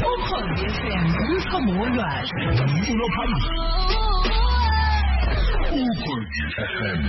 Ukhozi FM umthombo wolwazi umculo phambili. Ukhozi FM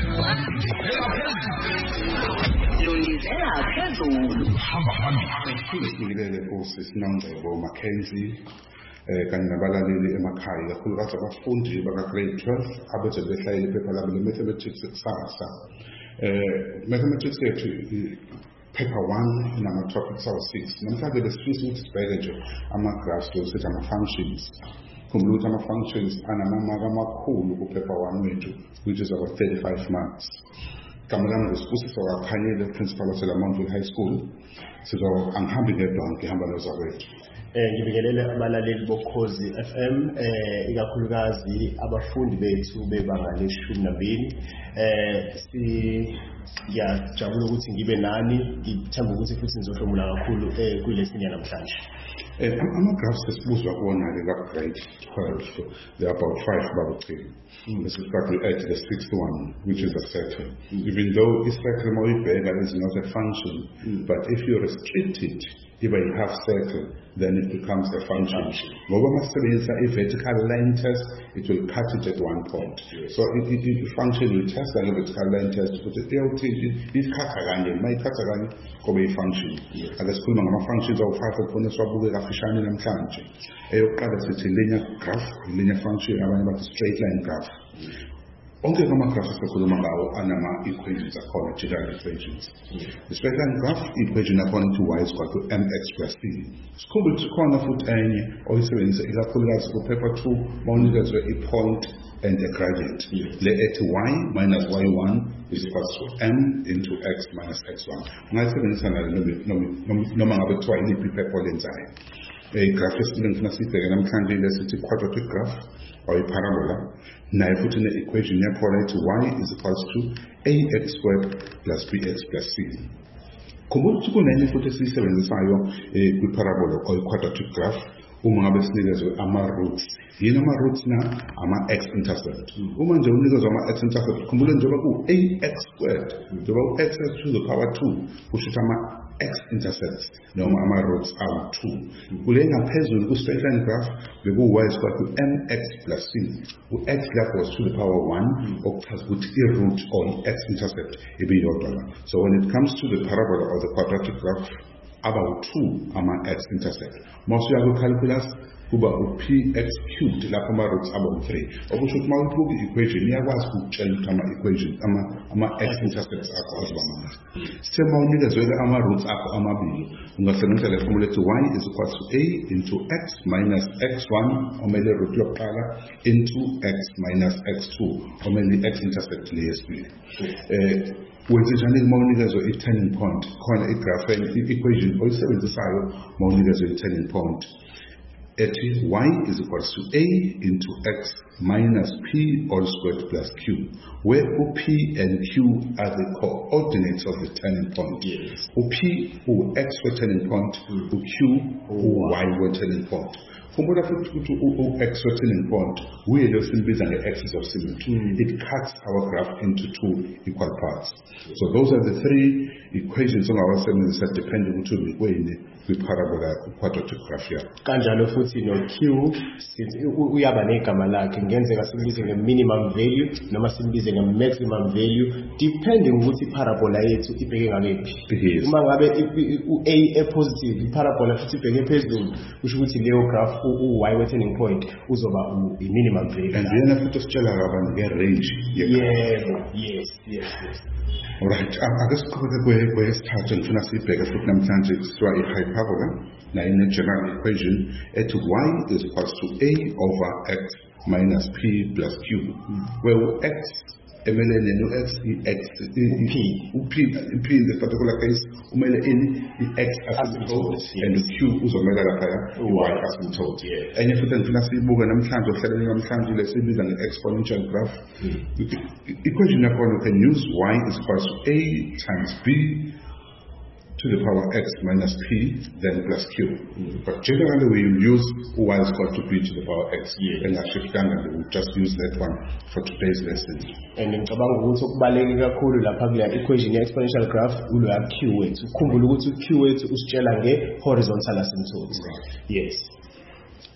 Lungizela phezulu. Hamba phambili. Sibingelele uSisinongcebo Mackenzie kanye nabalaleli emakhaya kakhulukazi abafundi baka-grade 12 abazobe behlayela iphepha labo le-mathematics kusasa. Mathematics yethu paper 1 inama-topics awu-6. Namhlanje besifisa ukuthi sibheke nje ama-graphs sithi ama-functions. Khumbula ukuthi ama-functions anamamaka amakhulu ku-paper 1 wethu, which is about 35 marks. Kamalanga ngosibusiso kakhanyile principal waseLamontville High School. Angihambi ngedwa ngihamba nozakwethu. Ngibingelele abalaleli bokhozi FM ikakhulukazi abafundi bethu bebanga le-12. Siyajabula ukuthi ngibe nani, ngithemba ukuthi futhi nizohlomula kakhulu kulesini yanamhlanje. Ama-graphs esibuzwa kuwona-ke ka-grade 12, there are about 5 babucili. This is got to add the 6th one, which is a circle. Even though a circle is not a function, but if you restrict it, if a half circle, then it becomes a function. Ngoba masebenzisa i-vertical line test, it will cut it at one point. So if function will test the vertical line test, but it ikhatha kanje, mayikhatha kanje kobe i-function. Ake sikhuluma ngama-functions awu-5 khona siwabuke kafishane namhlanje. Eyokuqala sithi linear graph, linear function, abanye bathi straight line graph. Onke ama-graphs esikhuluma ngawo anama-equations akhona, general equations. The straight line graph equation according to y is equal to mx plus c. Sikhumbule ukuthi khona futhi enye oyisebenzisa ikakhulukazi ku-paper 2 mawunikezwe i-point and a gradient. Le ethi y minus y1 is equal to m into x minus x1. Ungayisebenzisa noma ngabe kuthiwa yiliphi iphepha olenzayo. Graph esifuna sibheke namhlanje lesithi quadratic graph or parabola. Nayo futhi ne-equation yakhona ethi y is equals to ax squared plus bx plus c. Khumbula ukuthi kunenye futhi esiyisebenzisayo kwi-parabola or quadratic graph uma ngabe sinikezwe ama-roots. Yini ama-roots na? Ama-x-intercept. Uma nje unikezwe ama-x-intercept, khumbula njengoba ku-ax squared, njengoba u-x to the power 2, kusho ukuthi x-intercepts noma ama-roots awu-2. Kule ngaphezulu ku-straight line graph beku-y is equal to mx plus c. U-x lapho was to the power 1, okuchaza ukuthi i-root or x-intercept ibiyodwa. So when it comes to the parabola or the quadratic graph, about 2 ama-x-intercept. Masuya ku-calculus kuba u-px cubed lapho ama-roots aba-3. Okusho ukuthi mawubuka i-equation iyakwazi ukutshela ukuthi ama-x-intercepts akho azoba mangaki. Semawunikezwe ama-roots akho amabili, ungasebenzisa le formula ethi y is equal to a into x minus x1 omele root yokuqala into x minus x2 omele x-intercept leyesibili. Wenzenjani mawunikezwe i-turning point? Khona i-graphene i-equation oyisebenzisayo mawunikezwe i-turning point. Ethi y is equal to a into x minus p all squared plus q, where p and q are the coordinates of the turning point. Yes. P x for turning point, q y for turning point. Khumbula futhi ukuthi u-x for turning point uyelo simbiza nge-axis of symmetry. It cuts our graph into 2 equal parts. So those are the 3 equations ongawasebenzisa depending ukuthi ubikweni kwi-parabola quadratic graph yakho. Kanjalo futhi no-q uyaba negama lakhe, ngenzeka simbize nge-minimum value noma simbize nge-maximum value depending ukuthi i-parabola yethu ibheke ngakephi. Uma ngabe u-a e-positive, i-parabola futhi ibheke phezulu, kusho ukuthi leyo graph u-y we-turning point uzoba i-minimum value. And yena futhi ositshela kabanzi nge-range. Yebo, yes. Alright, ake siqhubeke kwesithathu ngifuna sibheke futhi namhlanje kuthiwa i-hyperbola na ine-general equation ethi y is equals to a over x minus p plus q, where x emelene no-x p in this particular case umele i-x asymptote and q uzomela laphaya i-y asymptote. Enye futhi ngifuna siyibuke namhlanje ohlelweni namhlanje lesibiza nge-exponential graph. Equation yakhona you can use y is equals to a times b to the power x minus p then plus q. But generally we will use y is equal to b to the power x. And we will just use that one for today's lesson. And ngicabanga ukuthi okubaleke kakhulu lapha kule equation ye-exponential graph ulo q wethu. Ukhumbula ukuthi q wethu usitshela nge-horizontal asymptote. Right. Yes.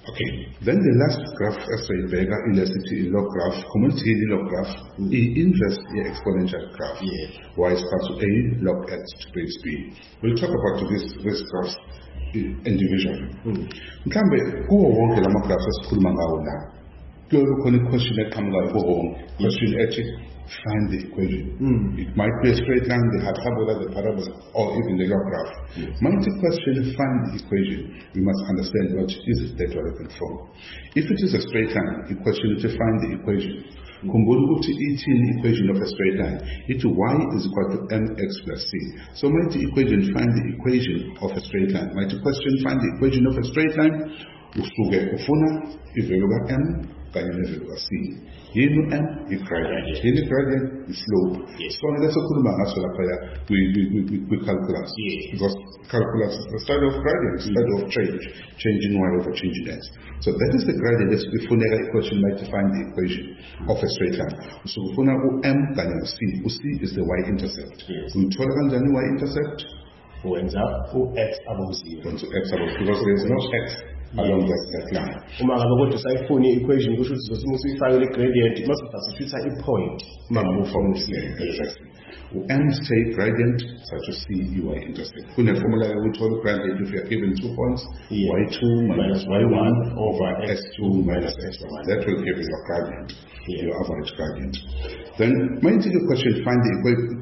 Okay, then the last graph esiyibheka ilesithi log graph, community log graph, inverse exponential graph. Y is equal to A log X to base B. We'll talk about this graphs individually. Mhlambe kuwo wonke lama graphs esikhuluma ngawo la, kuyobe khona i-question eqhamukayo kuwo wonke. Question ethi find the equation. It might be a straight line, the hyperbola, the parabola, or even the log graph. Might the question find the equation, we must understand what is it that we're looking for. If it is a straight line, the question is to find the equation. Khumbula ukuthi ithini equation of a straight line? It's y is equal to mx plus c. So might the equation find the equation of a straight line? Might the question find the equation of a straight line? Usuke ufuna ivelu ka m kanye nevelu ka c. Yini m? I-gradient. Yini gradient? I-slope. So let's okhuluma ngaso lapha kwi-calculus. Because calculus is the study of gradient, study of changing y over changing x. So that is the gradient that ufuneka equation might find the equation of a straight line. So ufuna u-m kanye no-c. U-c is the y-intercept. Uyithola kanjani y-intercept? Wenza u-x above 0. Wenza u-x above 0 because there is no x along that line. Uma ngabe kodwa sayifuna i-equation kusho ukuthi zosimo siyifake le-gradient must substitute i-point from exactly. M say gradient such as C y intercept. Kune formula uthola gradient if you are given 2 points, y2 minus y1 over x2 minus x1. That will give you your gradient, your average gradient. Then might the question find the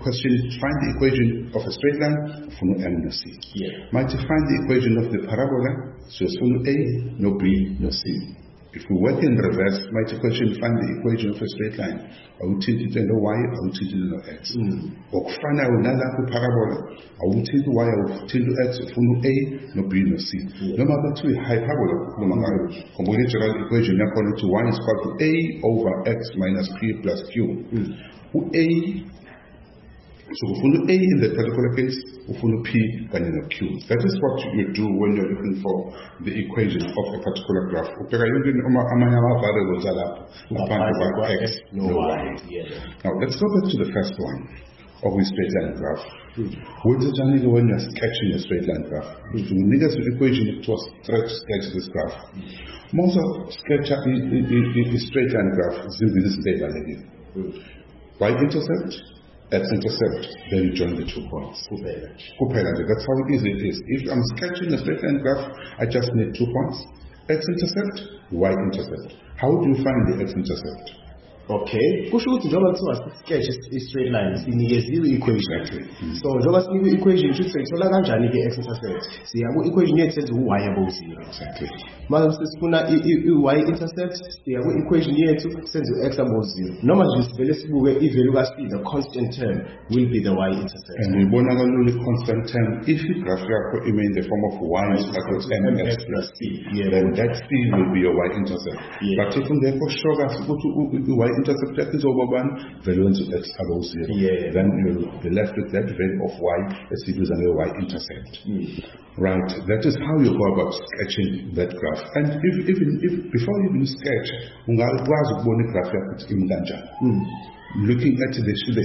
equation of a straight line from M no C. Might you find the equation of the parabola? So it's from A, no B, no C. If we work in reverse, might the question find the equation of a straight line? Awuthinte no y, awuthinte no x. Okufana nalapho parabola, awuthinte y, awuthinte x, ufuna A, no B, no C. Noma bathi hyperbola kukhuluma ngayo, khumbula i-general equation yakhona ukuthi y is equal to A over x minus P plus Q. U-A, so ufuna A in that particular case, ufuna P kanye no Q. That is what you do when you're looking for the equation of a particular graph. Ubheka yonke amanye ama-variables alapho ngaphandle kwa-x no y. Now let's go back to the first one of a straight line graph. When you're sketching a straight line graph, if you need an equation to sketch this graph, most of sketch a straight line graph is in this table again. Y-intercept, x-intercept, then you join the 2 points. That's how easy it is. If I'm sketching a straight line graph, I just need 2 points. X-intercept, y-intercept. How do you find the x-intercept? Okay, kusho ukuthi njengoba kuthiwa sketch i-straight line sinikeziwe i-equation. So njengoba sinikwe i-equation kusho ukuthi sithola kanjani ke x-intercept? Siya ku-equation yethu senze u-y above 0. Exactly. Manje sifuna i-y-intercept, siya ku-equation yethu senze u-x above 0. Noma nje sivele sibuke i-value ka-c, the constant term will be the y-intercept. And we bona kalula i-constant term if i-graph yakho ime in the form of y is equal to mx plus c. Then that c will be your y-intercept. But if ungekho sure kahle ukuthi y-intercept yakho izoba bani, value wenza u-x above 0. Then you'll be left with that value of y esibiza nge-y-intercept. Right, that is how you go about sketching that graph. And if before you even sketch, ungakwazi ukubona i-graph yakho ukuthi imi kanjani. Looking at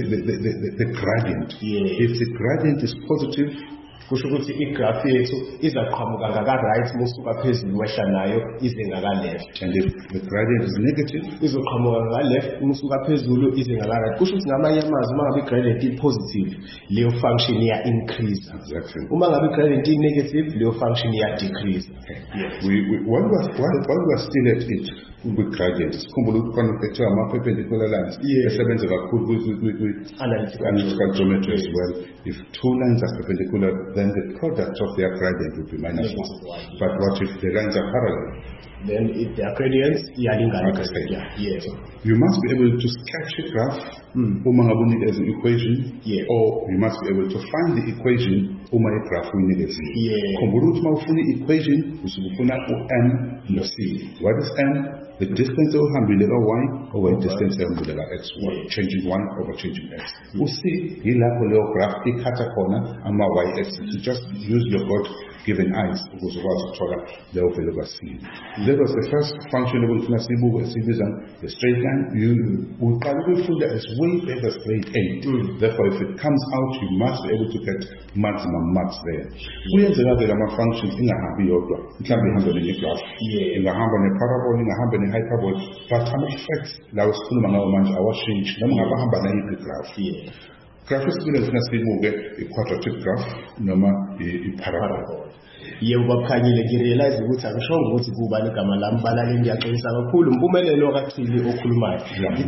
the gradient. If the gradient is positive, kusho ukuthi i-graph yethu izaqhamuka ngaka-right musuka phezulu wehla nayo ize ngaka-left. And if the gradient is negative, izoqhamuka ngaka-left musuka phezulu ize ngaka-right. Kusho ukuthi ngamanye amazwi uma ngabe i-gradient i-positive, leyo function iya-increase. Exactly. Uma ngabe i-gradient i-negative, leyo function iya-decrease. While we are still at it, with gradient, sikhumbula ukuthi kuthiwa ama-perpendicular lines esebenza kakhulu analytical geometry as well. If 2 lines are perpendicular, then the product of their gradient will be minus 1. But what if the lines are parallel? Then if their gradients, you must be able to sketch a graph as an equation, or you must be able to find the equation a graph we need. Equation, m no c. What is m? the distance ohambile ka-y over i-distance ehambile ka-x1, changing 1 over changing x. See, yilapho leyo graph ikhatha khona ama-y-axis. You just use your God-given eyes ukuze ukwazi ukuthola leyo value ka-c. That was the first function ebufuna siyibuke esibiza the straight line. You uqala ukuyifunda as way back as grade 8. Therefore, if it comes out, you must be able to get maximum marks there. Kuyenzeka-ke lama-functions ingahambi yodwa, mhlawumbe ihambe ne-graph, ingahamba ne-parabole, ingahamba ne-hyperbole, but ama-facts lawo sikhuluma ngawo manje awashintshi noma ngabe ahamba nayiphi i-graph. Graph yesibili engifuna siyibuke i-quadratic graph noma i-parabole. Yebo bakhanyile ngirealize ukuthi angishongo ukuthi kuba igama lami balale ngiyaqinisa kakhulu impumelelo kaChili okhulumayo.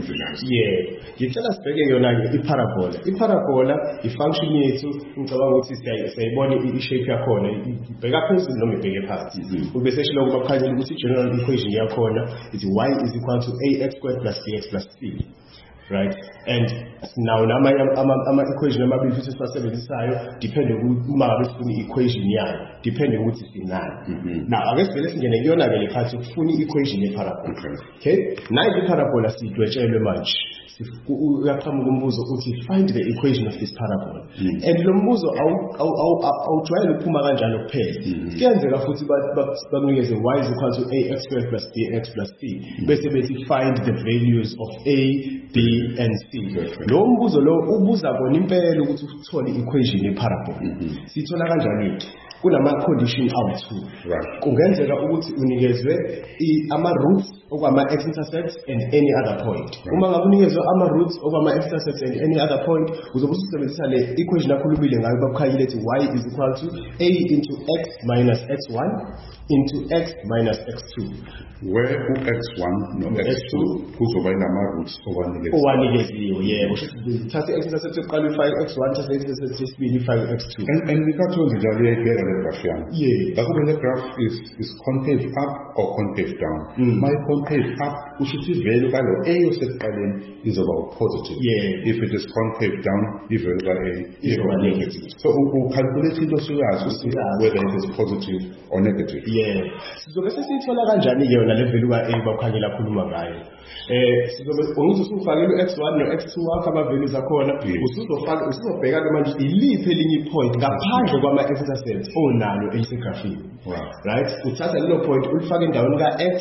Ngicela sibheke yona-ke i-parabola. I-parabola i-function yethu ngicabanga ukuthi siyayibona i-shape yakhona ibheka phezulu noma ibheke phansi. Ubese shilo bakhanyile ukuthi i-general equation yakhona is y is equal to ax squared plus bx plus c. Right, and now ama-equation amabili futhi siwasebenzisayo depende uma ngabe sifuna i-equation yayo depende ukuthi sinani. Now ake sivele singene kuyona-ke le phansi ukufuna i-equation ye-parabola. Okay, nayo i-parabola siyidwetshelwe manje uyaqhamuka umbuzo uthi find the equation of this parabola. And lo mbuzo awujwayele ukuphuma kanjalo kuphela. Kuyenzeka futhi bakunikeze y is equal to ax squared plus bx plus c bese bethi find the values of a, b and c. Lo mbuzo lo ubuza kona impela ukuthi uthole i-equation ye-parabola. Sithola kanjani? Kunama-condition awu-2. Kungenzeka ukuthi unikezwe ama-roots okwama-x-intercepts and any other point. Uma ngabe unikezwe ama-roots okwama-x-intercepts and any other point, uzobe usebenzisa le equation akhulumile ngayo bakukhanyile ethi y is equal to a into x minus x1 into x minus x2. Where x1 no x2 kuzoba inama-roots owanikeziwe. Yebo, thatha i-x-intercept yokuqala ifake x1, thatha i-x-intercept yesibili ifake x2. And ngikathola njalo iyayibheka le graph yami. Ngakube le graph is concave up or concave down. My concave up kusho ukuthi i-value kalo a osekuqaleni izoba positive. If it is concave down, i-value ka a izoba negative. So ucalculate into suyazi whether it is positive or negative. Sizobe sesiyithola kanjani-ke yona le value ka a bakukhanyela akhuluma ngayo? Sizobe usufake u-x1 no-x2 wakho ama-values akhona, usuzobheka-ke manje iliphi elinye i-point ngaphandle kwama-x-intercepts onalo elisegraphini. Right, uthatha lelo point ulifake endaweni ka-x,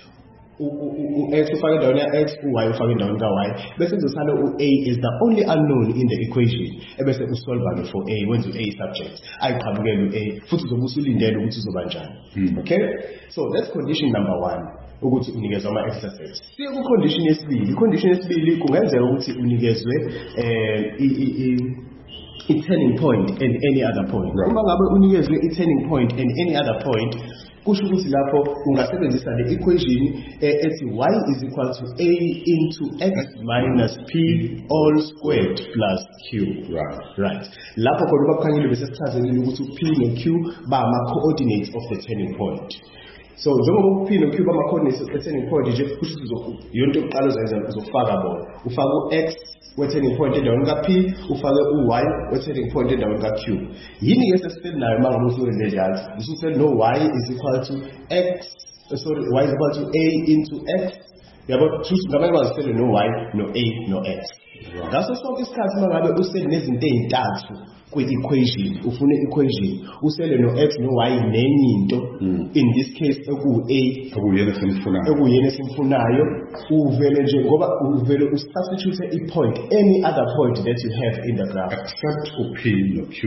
u-x ufake endaweni ya-x, u-y ufake endaweni ka-y, bese kuzosala u-a is the only unknown in the equation, ebese usolve-ke for a, wenza u-a subject ayiqhamukele u-a futhi uzobe usulindele ukuthi uzoba njani. Okay, so that's condition number 1, ukuthi unikezwe ama-x-intercepts. Siye ku-condition yesibili. I-condition yesibili kungenzeka ukuthi unikezwe i-turning point and any other point. Uma ngabe unikezwe i-turning point and any other point, kusho ukuthi lapho ungasebenzisa le equation ethi y is equal to a into x minus p all squared plus q. Right. Lapho khona bakukhanyile bese sichazekile ukuthi p no q ba ama-coordinates of the turning point. So njengoba p no q ba ama-coordinates of the turning point nje kusho ukuthi yonke yokuqala uzenza uzofaka bona. Ufaka u-x we-turning point endaweni ka-p, ufake u-y we-turning point endaweni ka-q. Yini ke sesifeli nayo uma ngabe usuwenze njalo? Ususifeli no y is equal to y is equal to a into x. Yabo ngamanye bazifele no y no a no x. Ngaso sonke isikhathi uma ngabe usele nezinto ezintathu kwi-equation, ufune equation usele no x no y nenye into, in this case eku-a ekuyena esimfunayo, uvele nje ngoba uvele usubstitute i-point any other point that you have in the graph except u-p no q.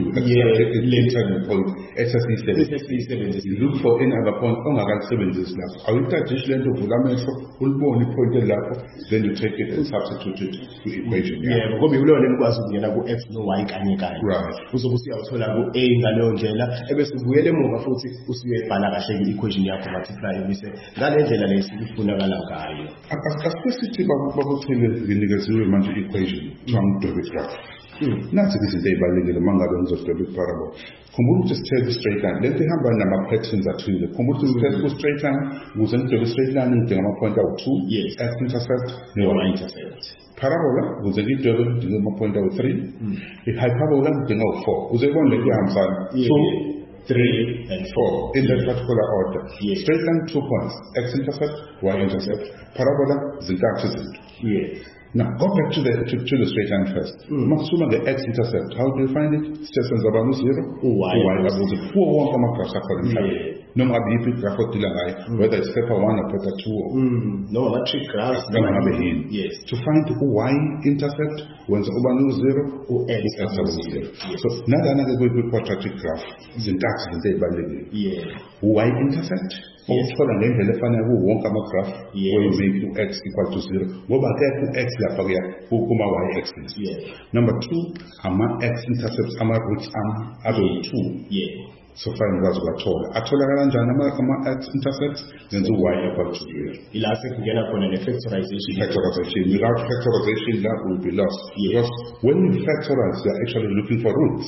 You look for any other point ongakalisebenzisi lapho. Awuyithathishi lento uvula amehlo ulibone i-point lapho, then you take it and substitute it to equation. Ngoba yilona elikwazi ukungena ku-x no y kanye kanye. Uzobe usiyawuthola ku-a ngaleyo ndlela ebese ubuyele emuva futhi usuyebhala kahle i-equation yakho multiply bese ngale ndlela le sifunakala ngayo. Asisithi bakuchile nginikeziwe manje i-equation ngidwebe graph. Nathi izinto ezibalulekile uma ngabe ngizodweba i-parabole. Khumbula ukuthi sithethe straight line. Lento ihamba nama-patterns athile. Khumbula ukuthi sithethe ku-straight line ukuze ngidwebe straight line ngidinga ama-point awu-2, x-intercept no-y-intercept. Parabola ukuze ngidwebe ngidinga ama-point awu-3, i-hyperbola ngidinga awu-4. Uzebona lento ihambisana. So 3, and 4. In that particular order. Yes. Straight line 2 points. X-intercept, Y-intercept. Parabola, zintathu zinto. Yes. Now, go back to the straight line first. Maximum the x-intercept. How do you find it? Stations about 0. Y. About the 4 1 comma cross no matter if it's graph or whether it's paper 1 or paper 2. No, matric graph. Yes. To find y-intercept, when the over 0, X is 0. Yes. So, now another way to quadratic graph. Syntax is there by the y-intercept. Yes. Uthola ngendlela efanayo wonke ama-graph where you make x equal to 0 ngoba akekho x lapha kuma y-axis. Number 2 ama-x-intercepts ama-roots abe 2. So far ngikwazi ukathola atholakala kanjani ama-x-intercepts ngenza y equal to 0. Ila sekungena khona ne-factorization. Without factorization that will be lost. Because when you factorize you are actually looking for roots.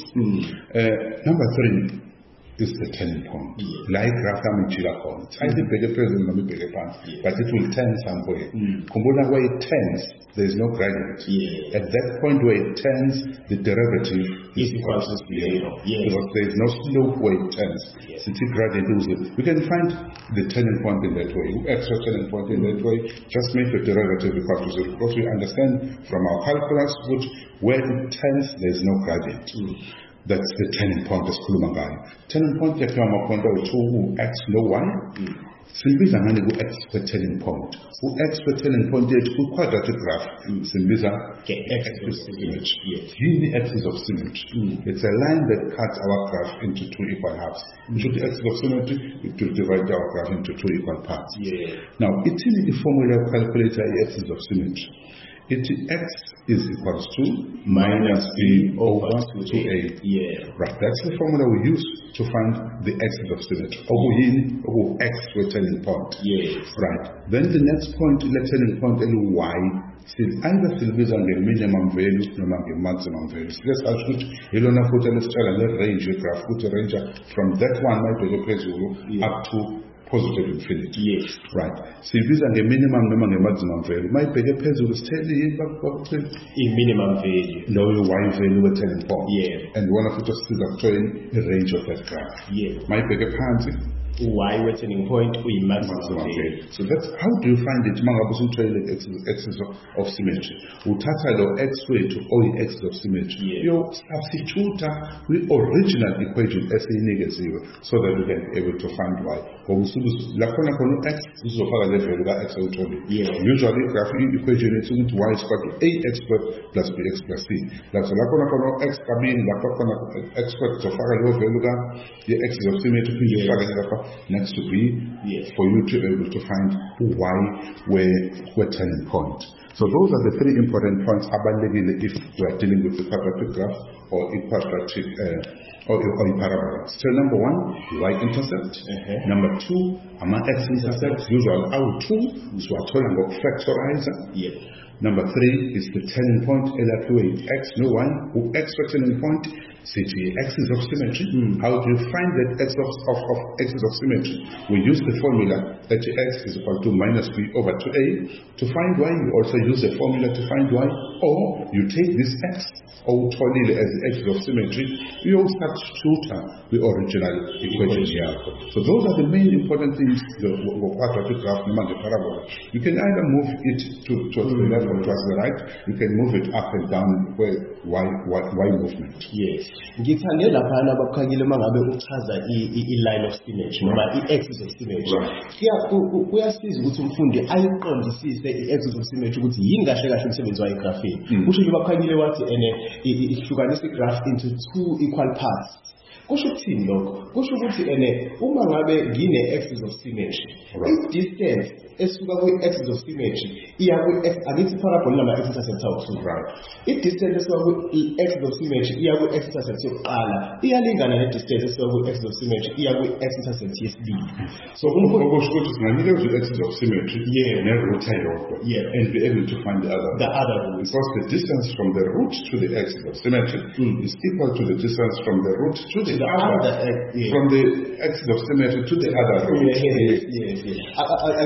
Number 3 is the turning point. Like graph it's either bigger present or bigger pan, but it will turn somewhere. Kumbula where it turns, there is no gradient. At that point where it turns, the derivative is equal to 0. Because there is no slope where it turns. Since it gradient, we can find the turning point in that way. Extra turning point in that way, just make the derivative equal to 0. Because we understand from our calculus, which where it turns, there is no gradient. That's the turning point of Kulumangai. Turning point is point of 2 x no y. Simbiza ngani ku x per turning point. Ku x per turning point is ku quadratic graph. Simbiza axis of symmetry. The axis of symmetry. It's a line that cuts our graph into 2 equal halves. We should the axis of symmetry to divide our graph into 2 equal parts. Now, it is the formula calculator axis of symmetry. X is equals to minus b over 2a. Right, that's the formula we use to find the axis of symmetry. Over x to a turning point. Right. Then the next point, the turning point, y, either silbiza minimum value or maximum value. Let's ask which Ilona put a range graph, put a range from that one might be the up to positive infinity. Right. Silbiza minimum noma maximum value. My bigger pencil is telling you in minimum value. No, y value a turning point. And one of it just is obtaining the range of that graph. My bigger pansy. Y turning point with maximum value. So that's how do you find it? Axis of symmetry. Uthatha lo x way to o axis of symmetry. You substitute the original equation as negative so that you can be able to find y. Lakhona khona x uzofaka le value ka x uthola. Usually graph equation is y is equal to ax squared plus bx plus c. Lakhona khona x kabili lapha khona x squared uzofaka le value ka the axis of symmetry next to b for you to be able to find y where turning point. So those are the 3 important points if we are dealing with the quadratic graph or a quadratic or a parabola. So number 1, y-intercept. Number 2, x-intercept. Usual out 2, so I told about factorizer. Number 3 is the turning point, x no y, x turning point, CT, axis of symmetry. How do you find that axis of symmetry? We use the formula that x is equal to minus b over 2a. To find y, you also use the formula to find y, or you take this x, or totally as the axis of symmetry, you substitute the original equation here. So those are the main important things, the quadratic graph, the parabola. You can either move it towards the left or towards the right. You can move it up and down where y movement. Ngithande laphana bakhangile mangabe uchaza i-line of symmetry noma i-axis of symmetry. Kuyasiza ukuthi umfundi ayiqondisise i-axis of symmetry ukuthi yini kahle kahle umsebenzi wayo egraphini. Kusho ukuthi bakhangile wathi ihlukanisa i-graph into 2 equal parts. Kusho ukuthini lokho? Kusho ukuthi uma ngabe ngine-axis of symmetry, i-distance esuka kwi-axis of symmetry iya kwi-axis parabola noma x-intercept awu-2. I-distance esuka kwi-axis of symmetry iya kwi-x-intercept yokuqala iyalingana ne-distance esuka kwi-axis of symmetry iya kwi-x-intercept yesibili. So okusho ukuthi singanikezwa i-axis of symmetry ne-root eyodwa and be able to find the other root. Because the distance from the root to the axis of symmetry is equal to the distance from the root to the other from the axis of symmetry to the other root. I guess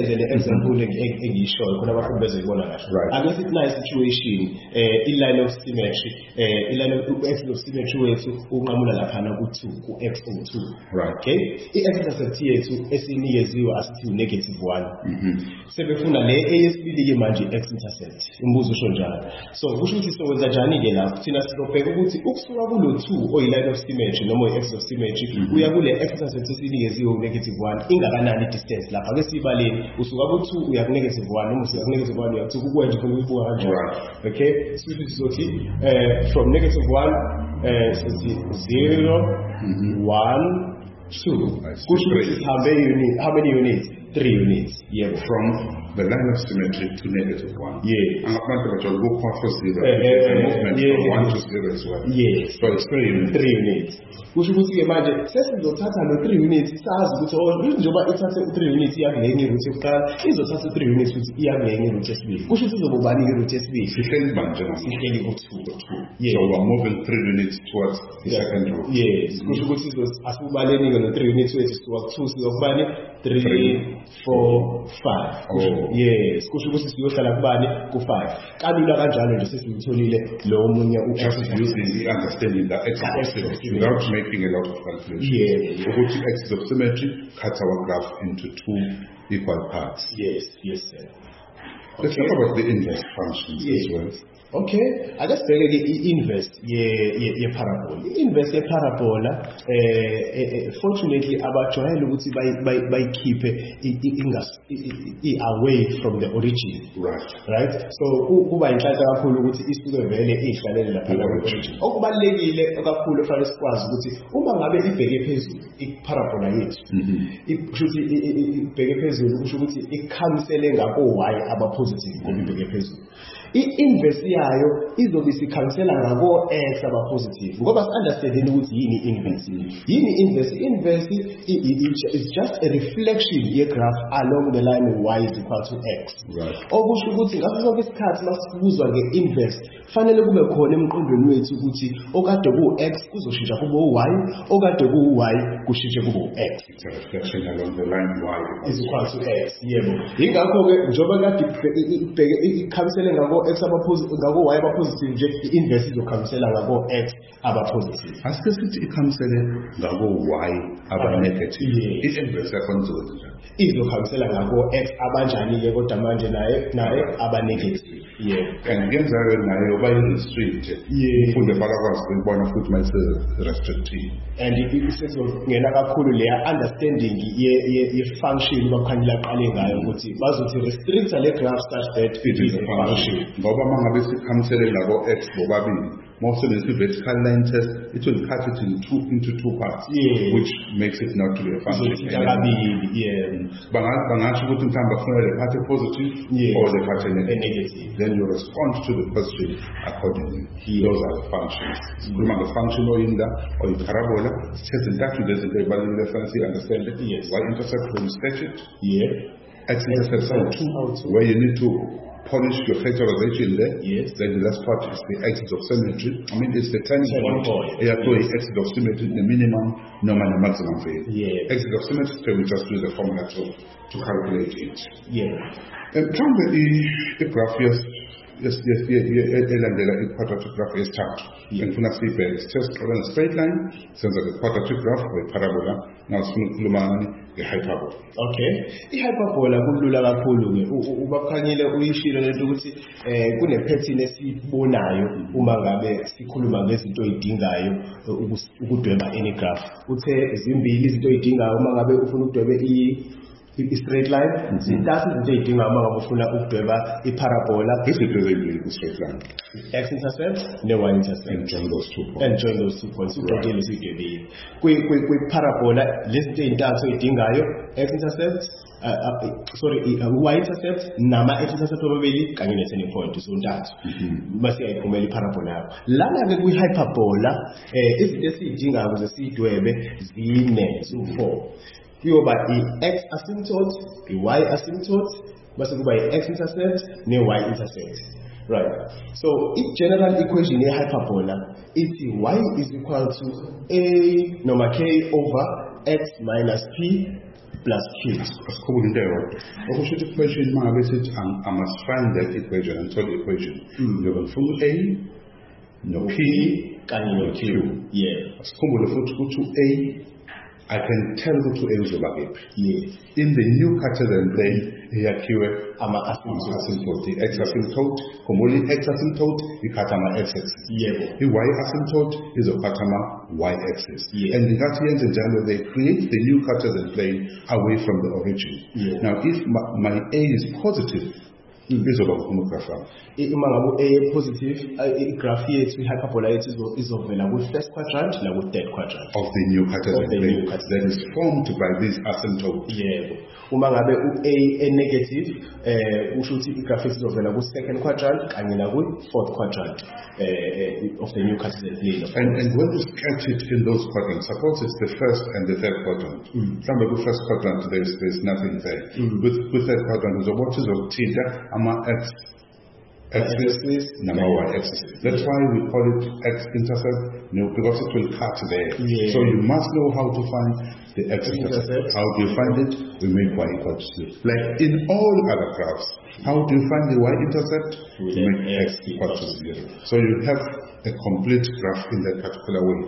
ngenze le example engiyishoyo khona abafundi bezoyibona kahle. Right. Ake sithi nayo situation i-line of symmetry x of symmetry wethu unqamula laphana ku2 ku-x over 2. Right. Okay, i-x-intercept yethu esinikeziwe asithi -1. Sebefuna le eyesibili ke manje x-intercept umbuzo usho njalo. So kusho ukuthi sokwenza njani ke lapho thina sizobheka ukuthi ukusuka kulo 2 oyi-line of symmetry noma oyi-x of symmetry uya kule x-intercept esinikeziwe -1 ingakanani distance lapha ke sibaleni usuka ku2 uya ku-1 noma usuka ku-1 uya ku2 kukwenje khona uyibuka kanjalo. Okay, sithi sizothi from -1 sithi 0 1 2 kusho ukuthi sihambe how many units? 3 units. Yeah, from the line of symmetry to -1. Yeah. Abantu bajwayele ukukhohlwa 0. It's a movement from 1 to 0 as well. Yes. So it's 3 units. 3 units. Kusho ukuthi ke manje sesizothatha lo 3 units sazi ukuthi njengoba ithathe 3 units iyakulenye route yokuqala izothatha 3 units futhi iyakulenye route yesibili. Kusho ukuthi izobani ke route yesibili? Sihleli manje sihleli ku2. Yeah. So we're moving 3 units towards the second route. Yes. Kusho ukuthi asibubaleni ke no 3 units wethu sizoba ku2 sizokubani 3 4 5. Yes. Kusho ukuthi siyohlala kubani ku5. Kalula kanjalo nje sesitholile lo munye just using the understanding that x of symmetry without making a lot of calculation. Yeah. Ukuthi x of symmetry cuts our graph into 2 equal parts. Yes, sir. Let's talk about the inverse functions as well. Okay, akasibheke ke i-inverse ye-parabola. I-inverse ye-parabola fortunately abajwayele ukuthi bayikhiphe away from the origin. Right? So kuba inhlanhla kakhulu ukuthi isuke vele ihlalele lapha la origin. Okubalekile kakhulu efanele sikwazi ukuthi uma ngabe ibheke phezulu i-parabola yethu. Kusho ukuthi ibheke phezulu kusho ukuthi ikhamisele ngako y aba-positive ngoba ibheke phezulu. I-inverse yayo izobe sikhamisela ngako x aba-positive ngoba si-understandeni ukuthi yini inverse. Yini inverse? Inverse is just a reflection ye-graph along the line y is equal to x. Okusho ukuthi ngaso sonke isikhathi masibuzwa nge-inverse fanele kube khona emqondweni wethu ukuthi okade ku-x kuzoshintsha kube u-y, okade ku-y kushintshe kube u-x. It's a reflection along the line y is equal to x. Yebo. Yingakho-ke njengoba kade ikhamisele ngako x ngako y aba-positive nje i-inverse izokhamisela ngako x aba-positive. Asike sithi ikhamisele ngako y aba-negative. I-inverse yakhona izowenza njani? Izokhamisela ngako x abanjani-ke kodwa manje naye aba-negative. And ngenza-ke nayo bayi-restrict. Ufunde bakwazi ukubona futhi mayise-restrictive. And isezongena kakhulu leya understanding ye-function bakukhanyela aqale ngayo ukuthi bazothi restricta le graph such that it is a function. Ngoba mangabe sikhamisele ngako x bobabili most of the vertical line test it will cut it into two parts, which makes it not to be a function. Bangasho ukuthi mhlawumbe bafuna le part positive or the part negative. Then you respond to the question accordingly. Those are the functions. Sikhuluma nge-function oyinda or i-parabola sithethe ntathu lezinto ezibalulekile fanele siyi-understand. Y-intercept when you sketch it. X-intercept where you need to polish your factorization there. Then the last part is the axis of symmetry. I mean, it's the turning point. Axis of symmetry, the minimum, normal, and maximum value. Axis of symmetry, so we just use the formula to calculate it. From the graph, elandela i-quadratic graph yesithathu ngifuna siyibheke just on a straight line senza i-quadratic graph we-parabola now sifuna ukukhuluma ngani nge-hyperbola. Okay, i-hyperbola kulula kakhulu-ke ubakhanyile uyishilo lento ukuthi kune-pattern esibonayo uma ngabe sikhuluma ngezinto oyidingayo ukudweba any graph. Uthe zimbili izinto oyidingayo uma ngabe ufuna ukudweba i-straight line, zintathu izinto ey'dinga uma ngabe ufuna ukudweba i-parabola. Izinto ezimbili ku-straight line, x-intercept ne-y-intercept, and join those 2 points. Udokele siyidwebile kwi-parabola lezi zinto ey'ntathu ey'dingayo x-intercept y-intercept nama-x-intercept amabili kanye ne-turning point zontathu masiyayiphumela i-parabola yakho. Lana-ke kwi-hyperbola izinto esiy'dingayo ukuze siyidwebe zine zu-4 kuyoba i-x asymptote, i-y asymptote, base kuba i-x-intercept ne-y-intercept. Right. So i-general equation ye-hyperbola ithi y is equal to a noma k over x minus p plus Q. Asikhumbule into eyodwa. Okusho ukuthi equation mangabe sithi I must find that equation and solve the equation. Ngiyobe ngifuna A no P kanye no Q. Yeah. Asikhumbule futhi ukuthi A I can tell ukuthi A uzoba kephi. Yeah. In the new Cartesian plane yakhiwe ama-asymptote. The x-asymptote, kumuli x-asymptote ikhatha ama-x-axis. Yebo. I-y-asymptote izokhatha ama-y-axis. Yeah. And ngathi yenze njalo, they create the new Cartesian plane away from the origin. Yeah. Now if my A is positive, izoba kuphuma graph yami. Uma ngabe A positive, i-graph yethu i-hyperbola yethu izovela ku-first quadrant na ku-third quadrant Of the new Cartesian plane that is formed by these asymptotes. Yebo. Uma ngabe u-A negative, usho ukuthi i-graph yethu izovela ku-second quadrant kanye na ku-fourth quadrant of the new Cartesian plane. And when you sketch it in those quadrants, suppose it's the first and the third quadrant. Remember, the first quadrant there's nothing there. With third quadrant, there's a what is of theta, x-axis, number y-axis. That's why we call it x-intercept, because it will cut there. Yeah. So you must know how to find the x-intercept. How do you find it? We make y equal to 0. Like in all other graphs, how do you find the y-intercept? We make x equal to 0. So you have a complete graph in that particular way.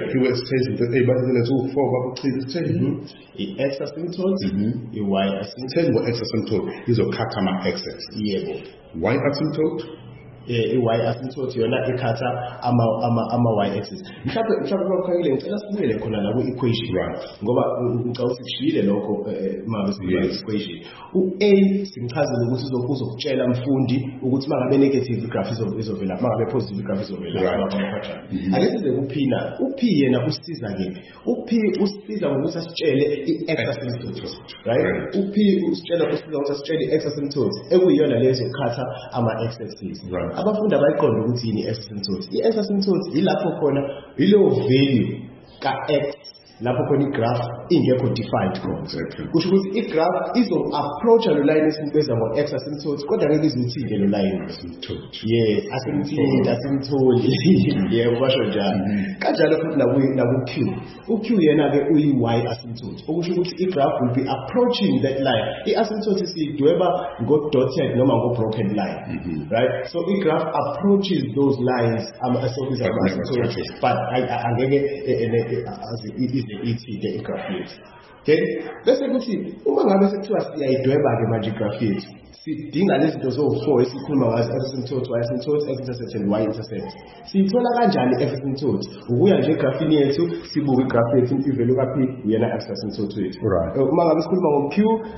I-x-asymptote, i-y-asymptote. X-asymptote is a katama x-axis. Yebo. Y-asymptote? I-y-asymptote yona ikhatha ama-y-axis. Mhlawumbe bakhangile ngicela sibuyele khona la ku-equation. Right. Ngoba ngicela sikushiyile lokho uma besibuyela equation. U-A simchazile ukuthi uzokutshela mfundi ukuthi mangabe negative graph izovela, mangabe positive graph izovela. Right. Ake size ku-P na. U-P yena usiza kephi? U-P usisiza ngokuthi asitshele i-x-asymptote. Right? U-P usiza ukuthi asitshele i-x-asymptote ekuyiyona leyo ezokhatha ama-x-axis. Right. Abafundi abayiqonda ukuthi yini i-x-asymptote. I-x-asymptote ilapho khona ileyo value ka-x lapho khona i-graph ingekho defined khona. Exactly. Kusho ukuthi i-graph izo-approacha lo line esimbiza ngo-x-asymptote kodwa ngeke izothinte lo line. Yes, asimtholi. Yebo basho njalo. Kanjalo futhi naku-Q. U-Q yena-ke uyi-y-asymptote. Okusho ukuthi i-graph will be approaching that line. I-asymptote siyidweba ngo-dotted noma ngo-broken line. Right? So i-graph approaches those lines but angeke ithinte i-graph yethu. Okay? Bese kuthi uma ngabe sekuthiwa siyayidweba-ke manje i-graph yethu, sidinga lezi zinto zo-4 esikhuluma ngazo, x-asymptote, y-asymptote, x-intercept and y-intercept. Siyithola kanjani i-x-asymptote? Ukuya nje egrafini yethu, sibuke igraph yethu, i-value ka-P uyena x-asymptote wethu. Right. Uma ngabe sikhuluma ngo-Q,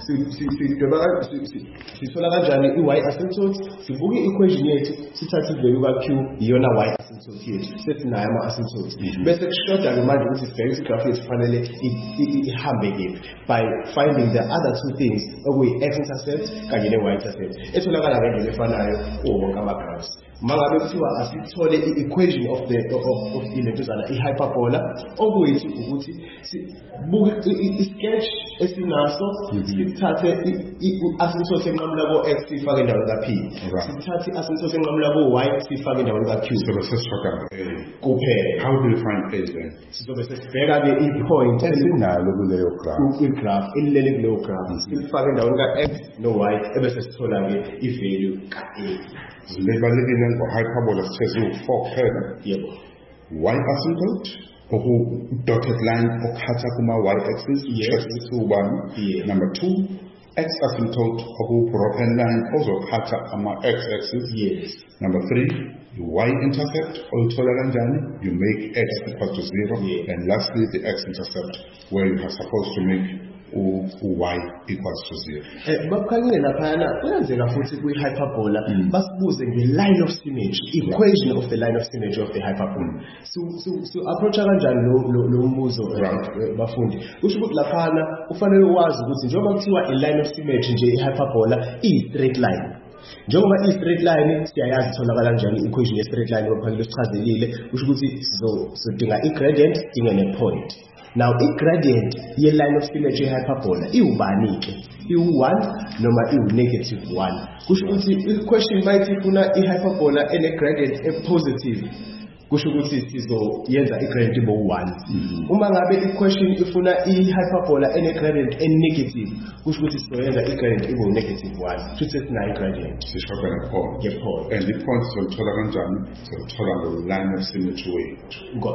sithola kanjani i-y-asymptote, sibuke i-equation yethu, sithathe i-value ka-Q, iyona y-asymptote yethu, sesinayo ama-asymptote. Bese kushoda-ke manje ukuthi sibheke ukuthi igraph yethu fanele ihambe kephi by finding the other two things okuyi-x-intercept kanye ne-y-intercept etholakala ngendlela efanayo kuwo wonke ama-graphs. Mangabe kuthiwa asithole i-equation of ilentuzana i-hyperbola, okuyithu ukuthi sibuke i-sketch esinaso, sithathe i-asymptote enqamula ko-x siyifake endaweni ka-P, sithathe i-asymptote enqamula ko-y siyifake endaweni ka-Q kuphela. How do you find A then? Sizobe sesibheka-ke i-point esinalo kuleyo graph elilele kuleyo graph, silifake endaweni ka-x no-y ebese sithola-ke i-value ka-A. Lebalekile ngo-hyperbola sithe 4 kuphela. Yebo. Y-asymptote oku-dotted line okhatha kuma-y-axis, yes. Number 2, x-asymptote oku-broken line ozokhatha ama-x-axis. Yes. Number 3, y-intercept oyithola kanjani? You make x equal to 0. Yeah. And lastly, the x-intercept where you are supposed to make y equals to 0. Bakhangile laphana kuyenzeka futhi kwi-hyperbola basibuze nge-line of symmetry, equation of the line of symmetry of the hyperbola. So approacha kanjani lo mbuzo bafundi? Kusho ukuthi laphana ufanele wazi ukuthi njengoba kuthiwa i-line of symmetry nje i-hyperbola iyi-straight line. Njengoba i-straight line siyayazi itholakala kanjani i-equation ye-straight line bakhangile sichazelile, kusho ukuthi sizodinga i-gradient inge ne-point. Now i-gradient ye-line of symmetry hyperbola iwubani-ke? Iwu-1 noma iwu-1. Kusho ukuthi i-question bayithi ifuna i-hyperbola ene-gradient e-positive. kusho ukuthi sizoyenza i-gradient ibe 1. Uma ngabe i-question ifuna i-hyperbola ene-gradient e-negative, kusho ukuthi sizoyenza i-gradient ibe -1. Futhi sesinayo i-gradient. Sishoda ne-point. Nge-point. And i-point sizolithola kanjani? Sizolithola ngo-line of symmetry wethu.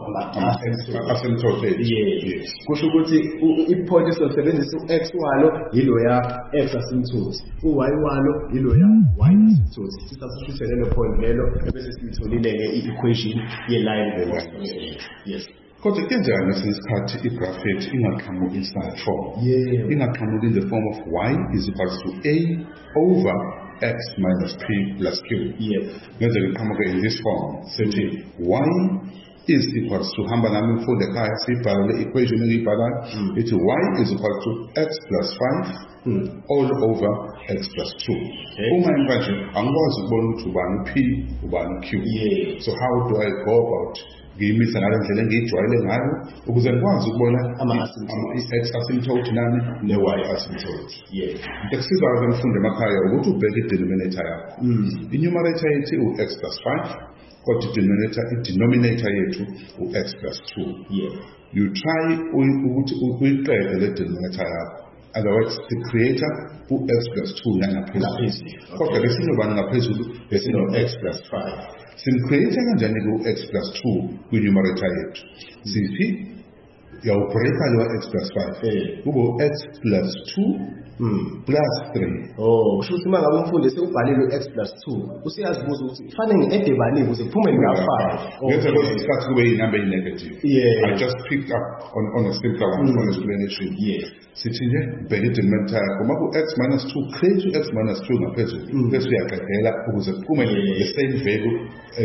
Asymptote. Yes. Kusho ukuthi i-point esizosebenzisa u-x walo yiloya x asymptote. U-y walo yiloya y asymptote. Sisasishuthe lelo point lelo bese sitholile-ke i-equation ye-line. Yes. Kodwa kenzeka ngesinye isikhathi i-graph yethu ingaqhamuki in-standard form. Ingaqhamuki in the form of y is equal to a over x minus p plus q. Ngenzeka iqhamuke in this form. Sithi y is equal to, hamba nami mfundo ekhaya siyibhala le equation engiyibhalayo, ithi y is equal to x plus 5 all over x plus 2. Uma manje angikwazi ukubona ukuthi ubani p ubani q. So how do I go about ngiyimisa ngale ndlela engiyijwayele ngayo ukuze ngikwazi ukubona i-x asymptote nami ne-y asymptote. Ekusiza ke mfundo emakhaya ukuthi ubheke i-denominator yakho. I-numerator yethu u-x plus 5 kodwa i-denominator yethu u-x plus 2. You try ukuthi uyiqede le denominator yakho. Otherwise, the creator u-x plus 2 nangaphezulu. Kodwa besinobani ngaphezulu? Besino-x plus 5. Simcreate kanjani ku-x plus 2 kwi-numerator yethu? Sithi uyawubreaka lewa x plus 5 kube x plus 2 plus 3. Kusho ukuthi uma ngabe umfundi sewubhalile u-x plus 2 useyazibuza ukuthi kufanele ngedebaniwe ukuze kuphume nga-5. Ngenza kwesinye isikhathi kube yinamba eyi-negative. I just picked up on a simpler one, on explanation. Sithi nje bheka i-denominator yakho uma ku-x minus 2 create u-x minus 2 ngaphezulu bese uyaqedela ukuze kuphume the same value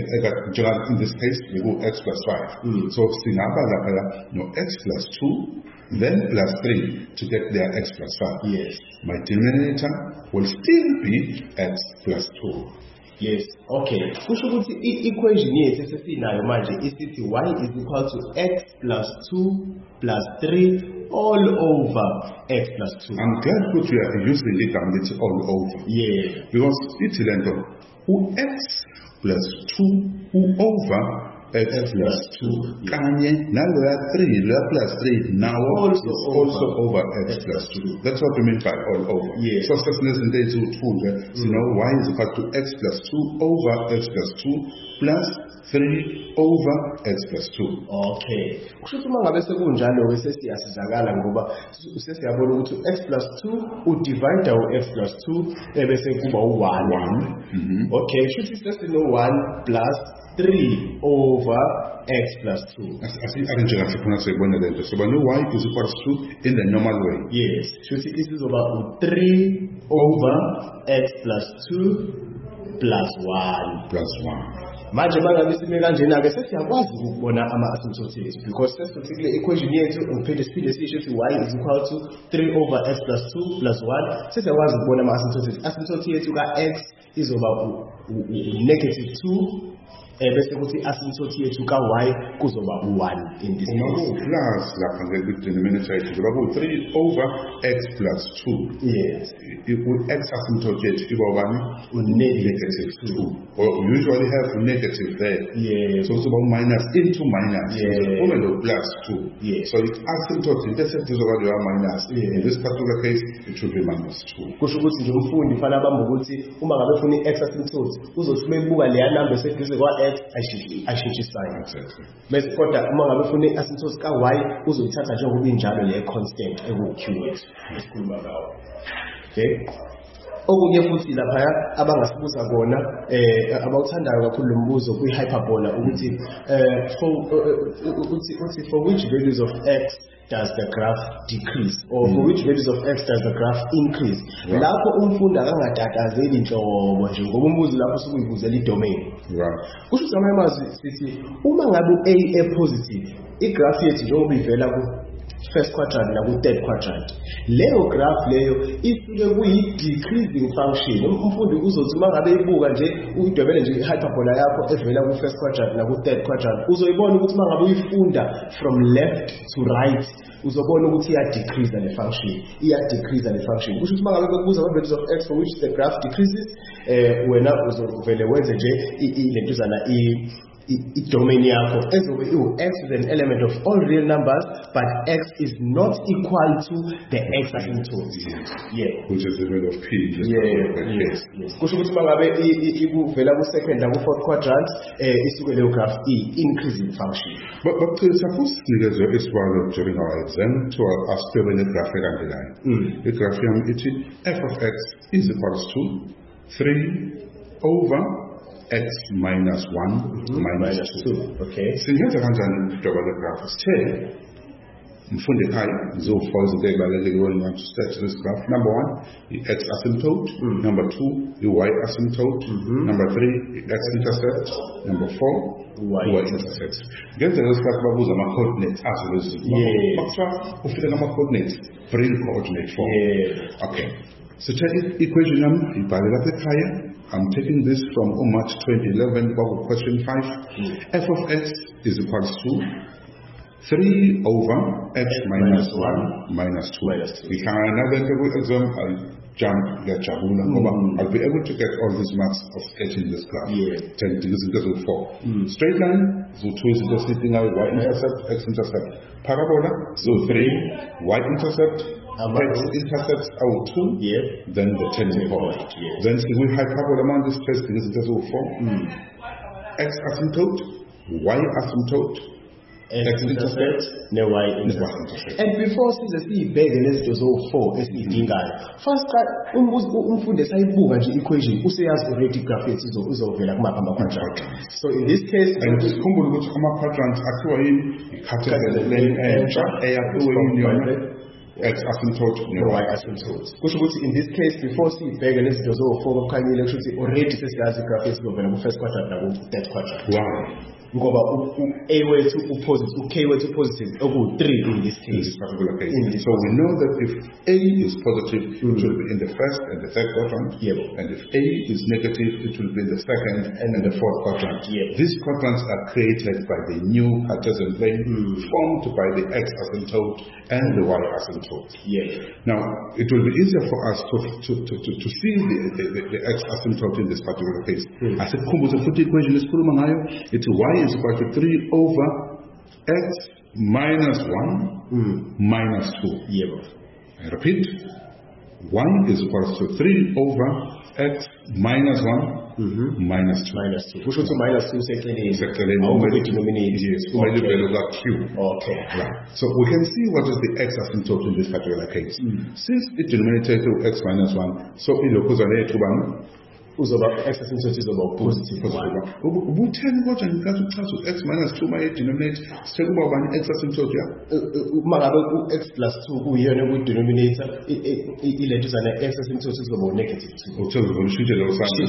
in this case beku-x plus 5. So singaba lapha no-x plus 2 then plus 3 to get their x plus 5. My denominator will still be x plus 2. Okay. Kusho ukuthi i-equation yethu esesinayo manje isithi y is equal to x plus 2 plus 3 all over x plus 2. I'm glad that you are using the term all over. Because it's lento u-x plus 2 over x plus 2 kanye naloya 3 loya plus 3 now also over x plus 2. That's what we mean by all over. So sesinezinto eziwu-2 so now y is equal to x plus 2 over x plus 2 plus 3 over x plus 2. Okay. Kusho ukuthi uma ngabe sekunjalo sesiyasizakala ngoba sesiyabona ukuthi x plus 2 udivide u-x plus 2 bese kuba u-1. Okay. Kusho ukuthi sesino-1 plus 3 over x plus 2. Asinjengakahle khona siyibona lento. So y is equal to in the normal way. Kusho ukuthi isizoba u-3 over x plus 2 plus 1. Manje mangabe sime kanjena ke sesiyakwazi ukubona ama-asymptotes because sesifike kule equation yethu ngiphinde sisho ukuthi y is equal to 3 over x plus 2 plus 1. Sesiyakwazi ukubona ama-asymptotes. Asymptote yethu ka-x izoba negative 2 bese kuthi asymptote yethu ka-y kuzoba u-1 in this case. Uma plus lapha nge-denominator yethu kuba ku-3 over x plus 2. X asymptote yethu iba ubani? Negative 2. Or we usually have negative there. So kuzoba minus into minus. Kuba lo plus 2. So it asymptote bese kuzoba lo minus. In this particular case it should be minus 2. Kusho ukuthi nje umfundi fanele abambe ukuthi uma ngabe ufuna i-x asymptote uzothi mebuka leya number eseduze kwa-x ashintshe sign. Bese kodwa uma ngabe ufuna i-asymptote ka-y uzoyithatha njengoba injalo le constant eku-q yethu esikhuluma ngawo. Okay. Okunye futhi lapha abangasibuza kona abawuthandayo kakhulu lo mbuzo kwi-hyperbola ukuthi for which values of x does the graph decrease or for which values of x does the graph increase? Lapho umfundi akangatatazeli inhlobo nje ngoba umbuzo lapho sokuyibuzela i-domain. Kusho ukuthi ngamanye amazwi sithi uma ngabe a positive i-graph yethu njengoba ivela first quadrant na ku third quadrant leyo graph leyo isuke kuyi-decreasing function. Umfundi uzothi uma ngabe ibuka nje uyidwebele nje i-hyperbola yakho evela ku first quadrant na ku third quadrant uzoyibona ukuthi uma ngabe uyifunda from left to right uzobona ukuthi iya-decrease le function. Kusho ukuthi uma ngabe bekubuza ama-values of x for which the graph decreases wena uzovele wenze nje lentuzana i-domain yakho ezobe x is an element of all real numbers, but x is not equal to the x asymptote. Which is the value of p. Yes. Kusho ukuthi mangabe ikuvela ku-second naku-fourth quadrant isuke leyo graph increasing function. But suppose sinikezwe isibalo during our exam to asibheke negraph elandelayo. Igraph yami ithi f of x is equals to 3 over x minus 1 minus 2. Okay. Singenza kanjani ukudweba le graph? Sithele mfunde ekhaya ngizofaka izinto ezibalulekile when you want to sketch this graph. Number 1, the x asymptote. Number 2, the y asymptote. Number 3, the x intercept. Number 4, y intercept. Ngenza lesikhathi babuza ama-coordinates azo lezi zinto. Bakuthiwa ufike ngama-coordinates, bring coordinate form. Okay. So check equation number, ibhale lapha ekhaya. I'm taking this from March 2011, question 5. F of x is equals to 3 over x minus 1 minus 2. We can another exam, I'll jump, get Jabula, I'll be able to get all these marks of sketching this graph. 10 degrees into 4. Straight line, so 2 is intercepting out y intercept, x intercept. Parabola, so 3, y intercept, x intercepts out 2, then the 10 point. Then see we hyperbola man this first degrees into 4. X asymptote, y asymptote, x intercept, no y intercept. And before sibheke lezinto zo4 esidingayo, first umfundi esayibuka nje equation useyazi already graph yethu izovela kuma quadrant. So in this case, and sikhumbule ukuthi ama quadrants akhiwa yini i-cartesian plane entsha eyakhiwe yini x asymptote no y asymptote. Kusho ukuthi in this case before sibheke lezinto zo4 kukhanyile ukuthi already sesiyazi graph yethu izovela ku first quadrant naku third quadrant. Wow. Ngoba a wethu u-positive, k wethu positive, oku-3 in this case. So we know that if a is positive, it will be in the first and the third quadrant. And if a is negative, it will be in the second and the fourth quadrant. These quadrants are created by the new Cartesian plane formed by the x asymptote and the y asymptote. Now, it will be easier for us to see the x asymptote in this particular case. I said, equation is it's y is equal to 3 over x minus 1 minus 2. I repeat, y is equal to 3 over x minus 1 minus 2. Which was minus 2 exactly. Yes. Q. Okay. Right. So we can see what is the x asymptote in this particular case. Since it denominated to x minus 1, so it goes on uzoba x asymptote izoba positive 1. Ubutheni kodwa ngikathi uchaza x minus 2 maye denominator sekuba ubani x asymptote ya uma ngabe u-x plus 2 kuyiyona ku-denominator ilethuzana x asymptote izoba negative 2. Uthe uzolushintshe lo sign.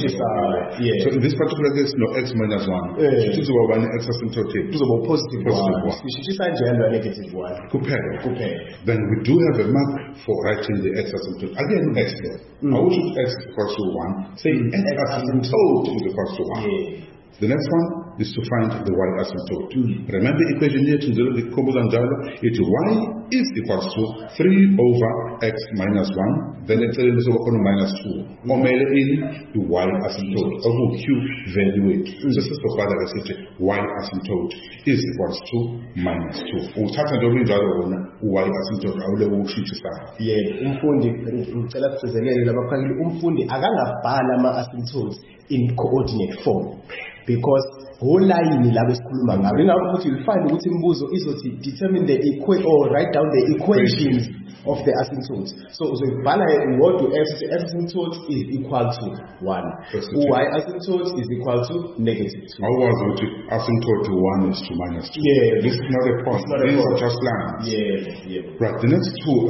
So in this particular case no x minus 1 izoba ubani x asymptote izoba positive 1. Sishisa njalo negative 1 kuphela. Then we do have a mark for writing the x asymptote again x there. I wish x is equal to 1 say x asymptote is equal to 1. The next one is to find the y asymptote. Remember the equation here to the Kobo-Zanjalo, it's y is equals to 3 over x minus 1, then it's over minus 2. Or in the y asymptote, or q value it. So this is the father y asymptote is equals to minus 2. Uthatha nje okunjalo y asymptote awulewo ushintshisa. Umfundi ngicela kuzezelele labaphakeli umfundi akangabhala ama-asymptotes in coordinate form because line la besikhuluma ngalo ingakho ukuthi ulifine ukuthi imibuzo izothi determine the or write down the equations of the asymptote. So uzobhala what do x asymptote is equal to 1. Y asymptote is equal to negative 2. How was it asymptote to 1 is to minus 2? This is not a point. These are just lines. Right. The next tool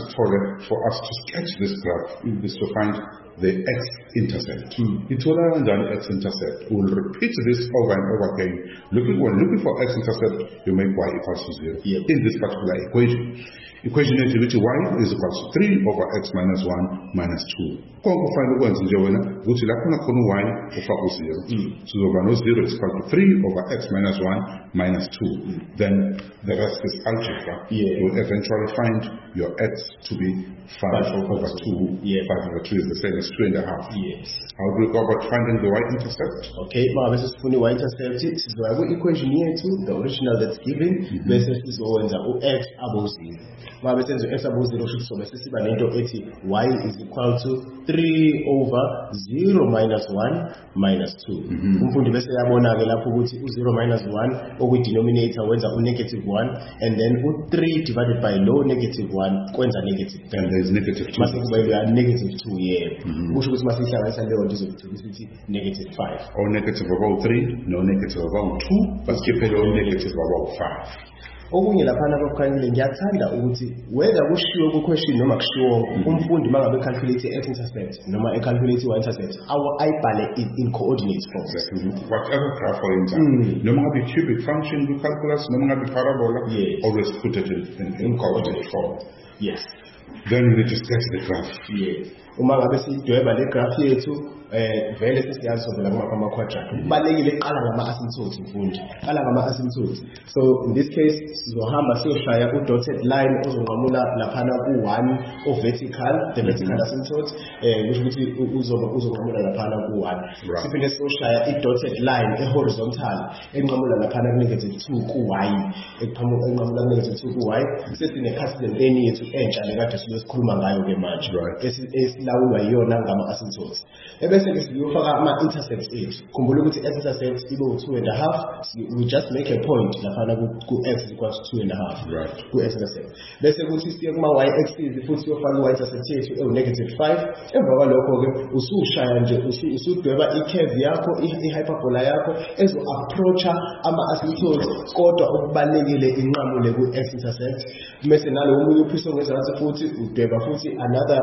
for us to sketch this graph is to find the x-intercept. It's all around an x-intercept. We'll repeat this over and over again. When looking for x-intercept, you make y equals to 0 in this particular equation. Equation in which y is equal to 3 over x minus 1 minus 2. Konke find ukwenza nje wena ukuthi lapho nakhona y ufaka 0. So no 0 is equal to 3 over x minus 1 minus 2. Then the rest is algebra. You will eventually find your x to be 5 over 2. 5 over 2 is the same as 2.5. How do we go about finding the y-intercept? Okay, this is y-intercept. x-intercept sizoya ku-equation yethu the original that's given bese sizowenza u-x abo-0 ngabe senza u-x abo-0 kusho ukuthi sobe sesiba nento ethi y is equal to 3/0 minus 1 minus 2 umfundi bese yabona-ke lapho ukuthi u-0 minus 1 okwi-denominator wenza u-negative 1 and then u-3 divided by low negative 1 kwenza negative 10 and there is negative 2 mase kuba ya negative 2 yebo kusho ukuthi mase ihlanganisa leyo nto izokuthola sithi negative 5 or negative about 3 no negative about 2 but keep it on negative about 5 okunye laphana kokukhanyile ngiyathanda ukuthi whether kushiwo ku-question noma kushiwo umfundi mangabe calculate x-intercept noma calculate y-intercept ayibhale in coordinates form exactly whatever graph or noma ngabe cubic function calculus noma ngabe parabola always put it in coordinate form yes then we just get the graph yes uma ngabe sidweba le graph yethu vele sesiyazovela kuma-quadrant kubalulekile qala ngama-asymptotes mfundi qala ngama-asymptotes so in this case sizohamba siyoshaya u-dotted line ozonqamula laphana ku-1 o-vertical the vertical asymptote kusho ukuthi uzonqamula laphana ku-1 siphinde siyoshaya i-dotted line e-horizontal enqamula laphana ku-negative 2 ku-y enqamula ku-negative 2 ku-y sesinekhasilent eni yethu entsha lekade sikhuluma ngayo-ke manje esilawulwa yiyona ngama-asymptotes ebese-ke siyofaka ama-intercepts ethu khumbula ukuthi x-intercept ibe u-2.5 we just make a point laphana ku-x is equal to 2.5 ku-x-intercept bese kuthi siye kuma-y-axis futhi siyofaka i-y-intercept yethu ewu-negative 5 emva kwalokho-ke usushaya nje usudweba i-curve yakho i-hyperbola yakho ezo-approacha ama-asymptotes kodwa okubalulekile inqamule ku-x-intercept bese nalowo munye uphiso ngezansi futhi udweba futhi another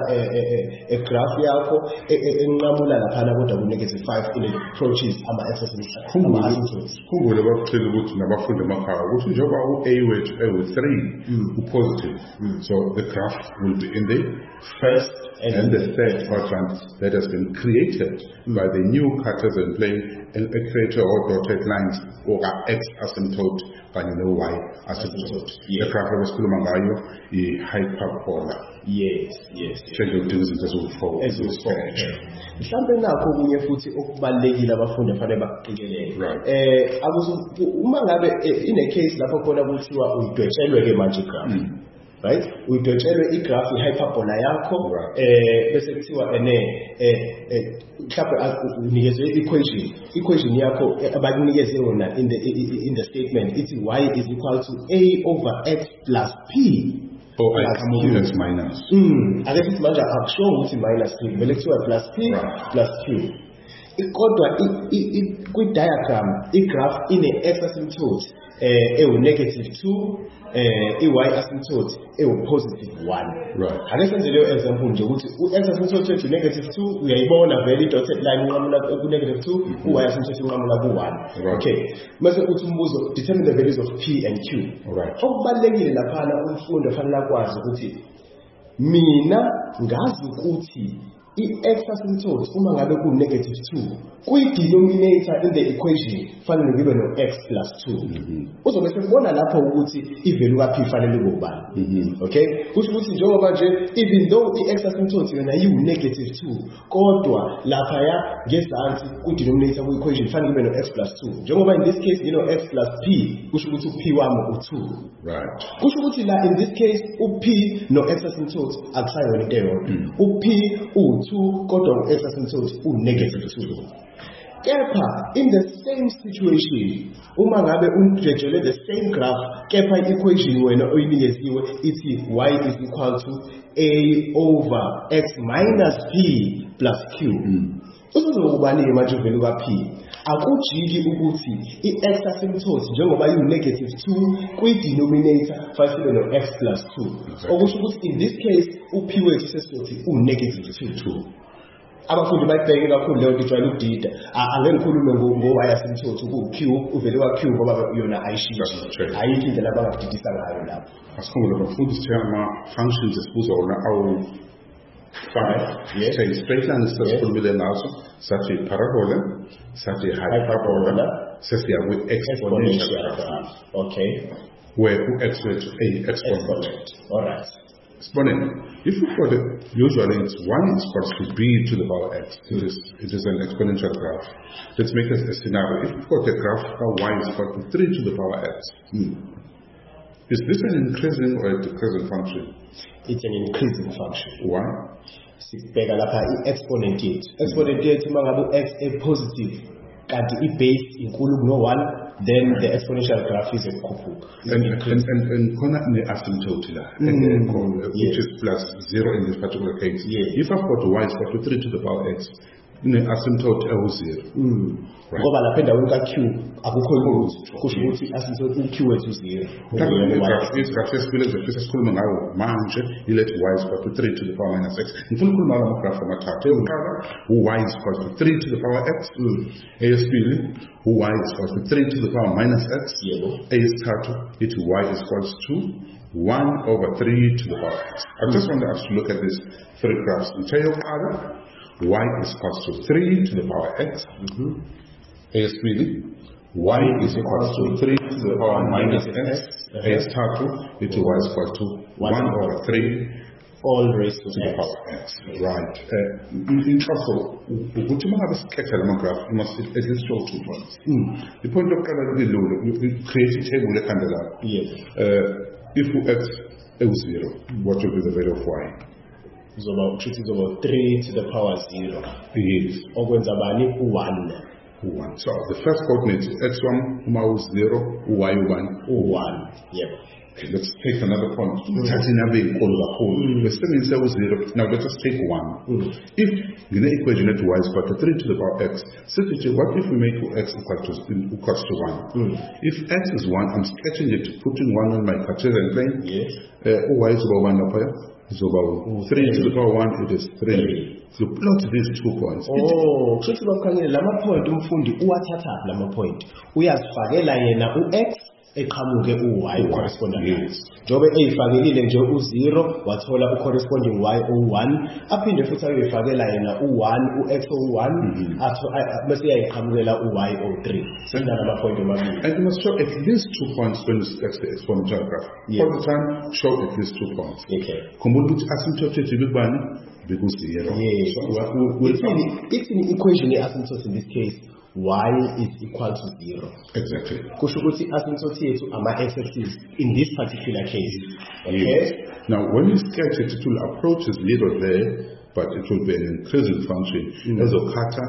graph yakho enqamula laphana kodwa ku-negative 5 in approaches ama-asymptotes khumbule bakuxela ukuthi nabafundi emakhaya ukuthi njengoba u-a wethu ewu-3 u-positive so the graph will be in the first and the third quadrant that has been created by the new Cartesian plane and a creator or dotted lines or x asymptote kanye no-y asymptote the graph ebesikhuluma ngayo i-hyperbola change of izinto eziwu-4 mhlawumbe nakho okunye futhi okubalulekile abafundi afanele bakuqikelele uma ngabe in a case lapho khona kuthiwa uyidwetshelwe-ke manje igraph right uyidwetshelwe igraph i-hyperbola yakho bese kuthiwa mhlawumbe unikezwe equation yakho abakunikeze yona in the statement ithi y is equal to a over x plus p x minus ake sithi manje akusho ukuthi minus 3 vele kuthiwa plus p plus q kodwa kwi-diagram i-graph ine-x asymptote ewu-negative 2 i-y asymptote ewu-positive 1 ake senze leyo example nje ukuthi u-x asymptote wethu negative 2 uyayibona vele i-dotted line unqamula ku-negative 2 u-y asymptote unqamula ku-1 okay mase uthi umbuzo determine the values of p and q okubalulekile laphana umfundi ofanele akwazi ukuthi mina ngazi ukuthi i-x asymptote uma ngabe ku-negative 2 kwi-denominator in the equation fanele ngibe no-x plus 2 uzobe sekubona lapho ukuthi i-value ka-p fanele kubani okay kusho ukuthi njengoba nje even though i-x asymptote yona yiwu-negative 2 kodwa laphaya ngezansi ku-denominator ku-equation fanele ngibe no-x plus 2 njengoba in this case ngino-x plus p kusho ukuthi u-p wami u-2 kusho ukuthi la in this case u-p no-x asymptote akusayona into eyodwa u-p u-2 kodwa u-x asymptote u-negative 2 kepha in the same situation uma ngabe udwetshele the same graph kepha i-equation wena oyinikeziwe ithi y is equal to a over x minus p plus q uzokubani-ke manje uvelu ka-p akujiki ukuthi i-x asymptote njengoba yiwu-negative 2 kwi-denominator fanele no-x plus 2 okusho ukuthi in this case u-p wethu sesizothi u-negative 2 abafundi bayibheke kakhulu leyo nto ijwayele ukudida angeke ngikhulume ngo-y asymptote ku-q uvele wa-q ngoba yona ayishintshe ayikho indlela abangakudidisa ngayo lapho asikhumbule bafundi sithe ama-functions esibuzwa wona awu-5 straight line sesikhulumile ngaso sathi parabola sathi hyperbola sesiya kwi-exponential okay where u-x wethu a-exponent alright siboneni If we've got it, usually it's y is equals to b to the power x. It is an exponential graph. Let's make a scenario. If we've got a graph y is equal to 3 to the power x, is this an increasing or a decreasing function? It's an increasing function. Why? Sibheka lapha i-exponent yethu. Exponent yethu mangabe x positive kanti i-base inkulu kuno-1, then the exponential graph is ukukhuphuka. And khona ne-asymptote la, which is plus 0 in this particular case. If I've got y is equal to 3 to the power x, ne-asymptote ewu-0. Ngoba lapha endaweni ka-q akukho lutho, kusho ukuthi i-asymptote u-q wethu 0. Igraph yesibili ezofisa sikhulume ngayo manje ilethi y is equal to 3 to the power minus x. Ngifuna ukukhuluma ngalo graph amathathu. Eyokuqala u-y is equal to 3 to the power x. Eyesibili u-y is equal to 3 to the power minus x. Eyesithathu ithi y is equal to 1 over 3 to the power x. I just want us to look at these three graphs. Eyokuqala y is equal to 3 to the power x. Eyesibili y is equal to 3 to the power minus x. Eyesithathu ithi y is equal to 1 over 3 all raised to the power x. Right. Inhloso ukuthi mangabe sikhetha lama graph, you must at least show 2 points. The point yokuqala kulula, you create a table ekhanda lakho. Yes. If x is 0, what will be the value of y? Is about 3 to the power 0. Yes. Okwenza bani u1. So the first coordinate x1 uma u0, uy u1. Yep. Okay, let's take another point. Now let us take 1. If in the equation at y is equal to 3 to the power x, what if we make x equals to 1? If x is 1, I'm sketching it, putting 1 on my Cartesian plane. Yes. Y is about 1 up here. So about 3 to the power 1, it is 3. So plot these 2 points. Kusho ukuthi lama point umfundi uwathatha lama point. Uyazifakela yena u-x eqhamuke u-y corresponding. Njobe eyifakelile nje u0 wathola u-corresponding y o1, aphinde futhi ayifakela yena u1 u-x o1 bese yayiqhamukela u-y o3. Senza lama point omabili. And you must show at least 2 points when you sketch the exponential graph. All the time, show at least 2 points. Okay. Khumbula ukuthi asymptote yethu ibikubani? Biku-0. Yes. It's an equation ye-asymptote in this case. Y is equal to 0. Exactly. Kusho ukuthi asymptote yethu ama-x-axis in this particular case. Okay. Yes. Now when you sketch it, it will approach as little there, but it will be an increasing function. As a kata,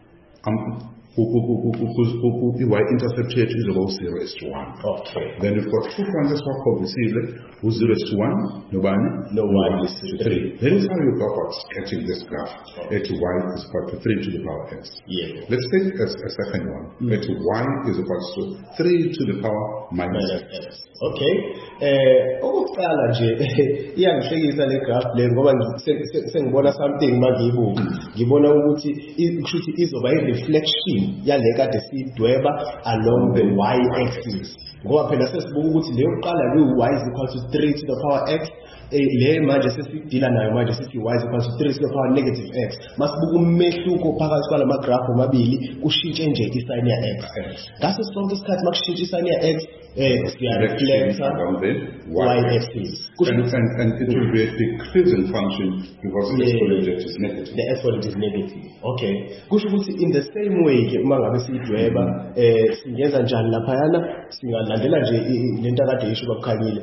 y-intercept here is about 0 is to 1. Okay. Then we've got 2 points as well, obviously, 0 is to 1, no 1 is to 3. That is how you go about sketching this graph. At y is equal to 3 to the power x. Yeah. Let's take a second one. At y is equal to 3 to the power minus x. Okay. Okokuqala nje iyangihlekisa le graph le ngoba sengibona something mangiyibuka. Ngibona ukuthi kushuthi izoba i-reflection yale kade sidweba along the y-axis. Ngoba phela sesibuka ukuthi leyo kuqala y is equal to 3 to the power x. Le manje sesidila nayo manje sithi y is equal to 3 to the power negative x. Masibuka umehluko phakathi kwalama graph omabili kushintshe nje isign ya x. Ngaso sonke isikhathi makushintsha isign ya x reflect on the y-axis. And it will be a decreasing function because the exponent is negative. The exponent is negative. Okay. Kusho ukuthi in the same way ke uma ngabe sidweba singenza njani laphayana singalandela nje lento akade yisho bakukhanyile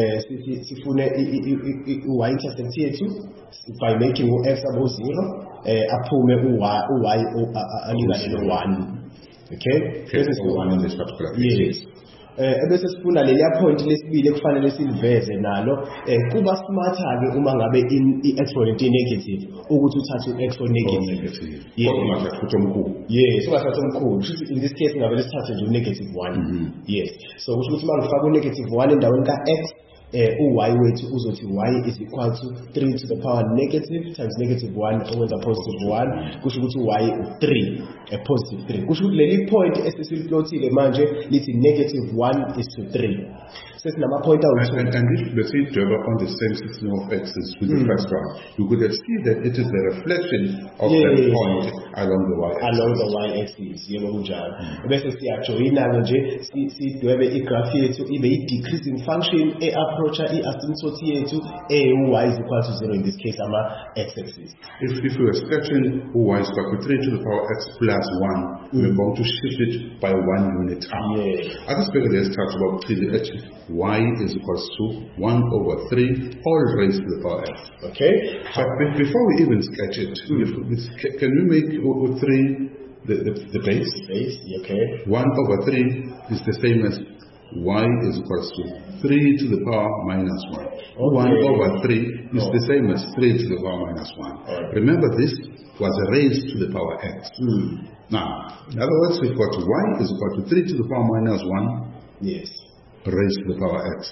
sifune y-intercept yethu by making u-x above 0 aphume u-y alingane no-1. Okay? This is the one in this particular case. Yes. Ebese sifuna leliya point lesibili ekufanele siliveze nalo kuba smarter ke uma ngabe i-exponent negative ukuthi uthathe u-x negative. Yes, ungathatha omkhulu. Yes, ungathatha omkhulu. In this case ngabe lesithathe nje u-negative 1. Yes. So kusho ukuthi mangifaka u-negative 1 endaweni ka-x u-y wethu uzothi y is equal to 3 to the power negative times negative 1 okwenza positive 1 kusho ukuthi y u3 positive 3 kusho ukuthi leli point esesiliplotile manje lithi negative 1 is to 3 sesinama point awu-2 and if let's say on the same system of x's with the first one, you could see that it is the reflection of that point along the y-axis yebo kunjalo bese siyajoyina nje sidwebe igraph yethu ibe i-decreasing function approach i-asymptote yethu y is equal to 0 in this case x-axis. If we were sketching y is equal to 3 to the power x plus 1, we're going to shift it by 1 unit up. Yeah. At this point, let's talk about y is equal to 1 over 3 all raised to the power x. Okay. But before we even sketch it, can we make 3 the base? Okay. 1 over 3 is the same as y is equal to 3 to the power minus 1. Okay. 1 over 3 is the same as 3 to the power minus 1. Right. Remember, this was raised to the power x. Now, in other words, we've got y is equal to 3 to the power minus 1. Yes. Raised to the power x.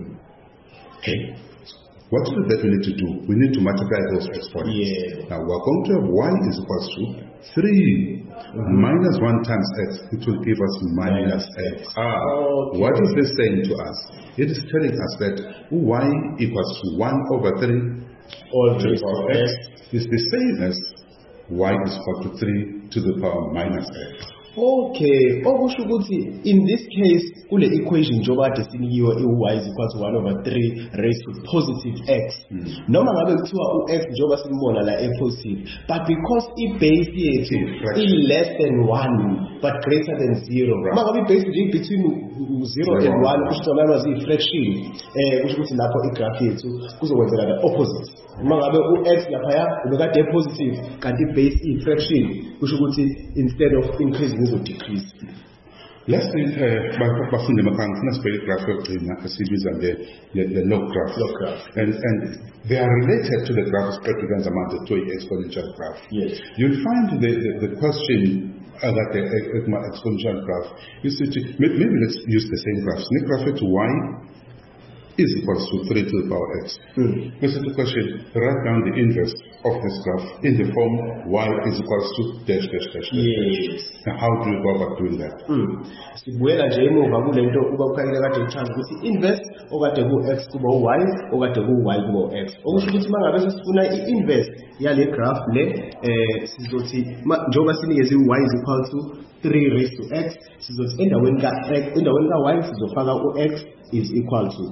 Okay. What is it that we need to do? We need to multiply those exponents. Yeah. Now, we're going to have y is equal to 3 minus 1 times x. It will give us minus x. Okay. What is this saying to us? It is telling us that y equals to 1 over 3 all to the power x is the same as y is equal to 3 to the power minus x. Okay, okusho ukuthi in this case kule equation njengoba kade sinikiwe y is equal to 1 over 3 raised to positive x. Noma ngabe kuthiwa u-x njengoba simbona la positive, but because i-base yethu i-less than 1 but greater than 0. Uma ngabe i-base nje between 0 and 1 kusho ukuthi noma ziyi-fraction, kusho ukuthi lapho i-graph yethu kuzokwenzela the opposite. Uma ngabe u-x laphaya ubekade positive kanti i-base i-fraction, kusho ukuthi instead of increasing it will decrease. Let's say bafundi emakhaya ngifuna sibheke igraph yokugcina esiyibiza the log graph. And they are related to the graph spread amount to exponential graph. Yes. You'll find the question about the exponential graph. You see, maybe let's use the same graph. The graph to y is equal to 3 to the power x. This is the question. Write down the inverse of this graph in the form y is equal to dash dash dash. Yes. Now, how do we go about doing that? Sibuyela nje emuva kule nto uba ukhalele kade ichaza ukuthi inverse okade ku x kuba y okade ku y kuba x. Okusho ukuthi mangabe sifuna i-inverse yale graph le sizothi njengoba sinikeze y is equal to 3 raised to x, sizothi endaweni ka y sizofaka u-x is equal to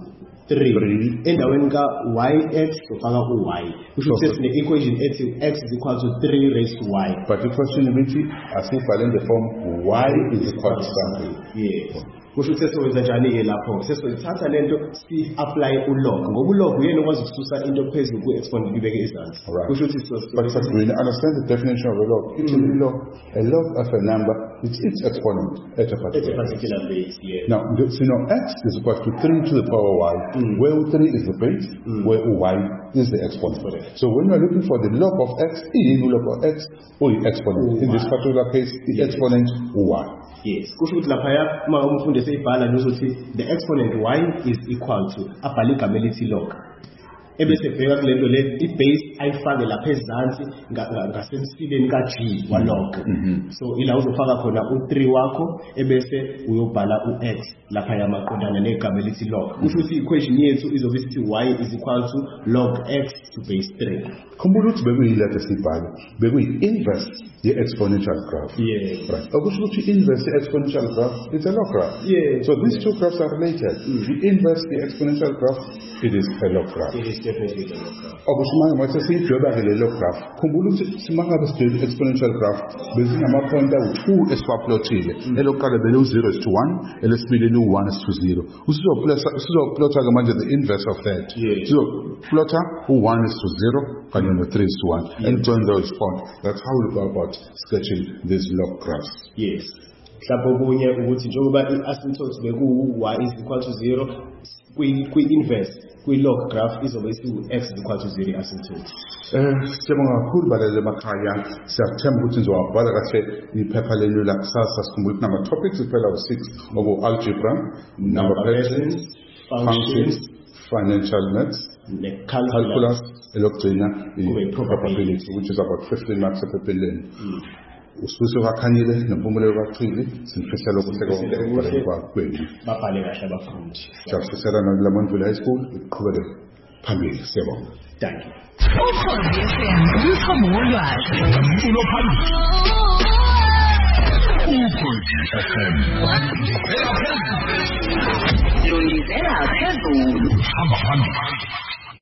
3 endaweni ka yx sofaka u-y, kusho ukuthi sine-equation ethi x is equal to 3 raised to y. But the question is, asifale in the form y is equal to something. Yes. Kusho ukuthi sesowenza njani-ke lapho? Sesoyithatha lento si-apply u-log, ngoba u-log uyena okwazi ukususa into phezulu ku-exponent ibeke ezansi. Kusho ukuthi but we understand the definition of a log. It's a log of a number, it's its exponent at a particular base. Yeah. Now, x is equal to 3 to the power y, where 3 is the base, where y is the exponent. So when we're looking for the log of x, log of x or the exponent. In this particular case, the exponent y. Yes. Kusho ukuthi laphaya uma umfundi eseyibhala nozothi the exponent y is equal to abhale igama elithi log. Ebese bheka kule nto le i-base ayifake lapha ezansi ngasemsileni ka-g wa log. So ila uzofaka khona u-3 wakho ebese uyobhala u-x laphaya maqondana negama elithi log. Kusho ukuthi i-equation yethu izobe isithi y is equal to log x to base 3. Khumbula ukuthi bekuyilapho sibhala bekuyi-inverse ye-exponential graph. Yeah. Right. Okusho ukuthi inverse ye-exponential graph is a log graph. Yeah. So these two graphs are related. The inverse ye-exponential graph, it is a log graph. It is definitely a log graph. Okusho manje siyidweba ke le log graph. Khumbula ukuthi simangabe sidweba exponential graph bezinama-point awu-2 esiwaplotile. Elokuqala bele u-0 is to 1, elesibili u-1 is to 0. Sizoplota ke manje the inverse of that. Yeah. So plotter u-1 is to 0 kanye no-3 is to 1 and join those points. That's how we go about sketching these log graphs. Yes. Mhlawumbe okunye ukuthi njengoba i-asymptote beku-y is equal to 0 kwi-inverse kwi-log graph izobe isiwu-x is equal to 0 asymptote. Siyabonga kakhulu balele emakhaya. Siyathemba ukuthi nizowabhala kahle iphepha lenu lakusasa. Sikhumbula ukuthi nama-topics kuphela u-6 oku-algebra, number patterns, functions, financial maths, calculus, elokugcina i-probability, which is about 15 marks ephepheni. Usibusiso kaKhanyile nempumelelo kaChili sinifisela ukuthi konke kwenu. Babhale kahle abafundi. Siyafisela naLamandvule High School iqhubeke phambili. Siyabonga. Thank you. ukhozi FM luthoma ulwazi umculo phambili. Ukhozi FM Dlulisela phezulu. Hamba phambili.